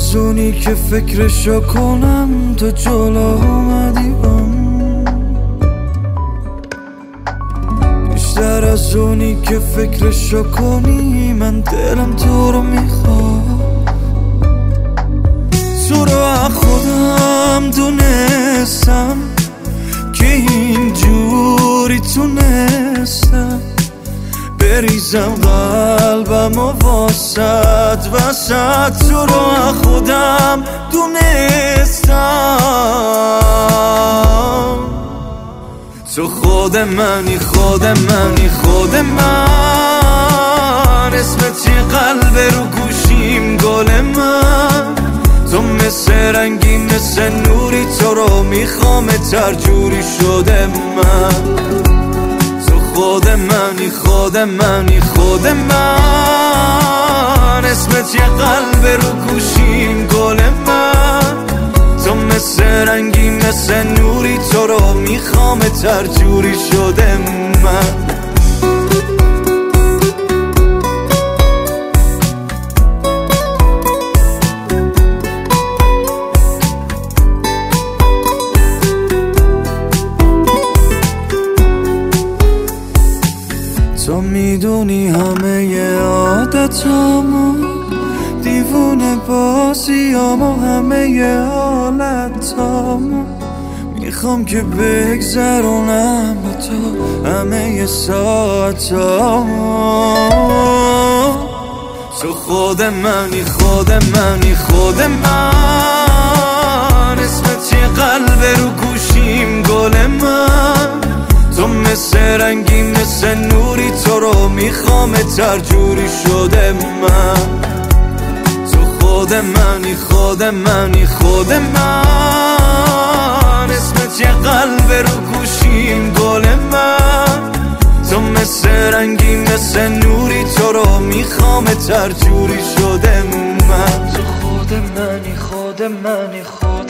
از اونی که فکرشو کنم تو جلو اومدی بیشتر از اونی که فکرشو کنی من دلم تو رو میخواد. تو رو از خودم دونستم که اینجوری تونستم بریزم قلبم و واسد وسط. تو رو از خودم دونستم تو خود منی خود منی خود من اسمت یه قلب رو گوشیم گل من تو مثل رنگی مثل نوری تو رو میخوام ترجوری شده من تو خود منی خود منی خود من اسمت یه قلب رو گوشیم گل من تو مثل رنگی مثل نوری تو رو میخوام ترجوری شده من تو میدونی همه عادتامو دیوونه بازیامو همه حالتامو میخوام که بگذرونم با تو همه ساعتامو. تو خود منی خود منی خود من اسمت یه قلب رو گوشیم گل من تو مثل رنگی مثل نوری تو رو میخوام ترجوری شده من تو خود منی خود منی خود من اسمت یه قلب رو گوشیم گل من تو مثل رنگی مثل نوری تو رو میخوام ترجوری شده من تو خود منی خود منی خود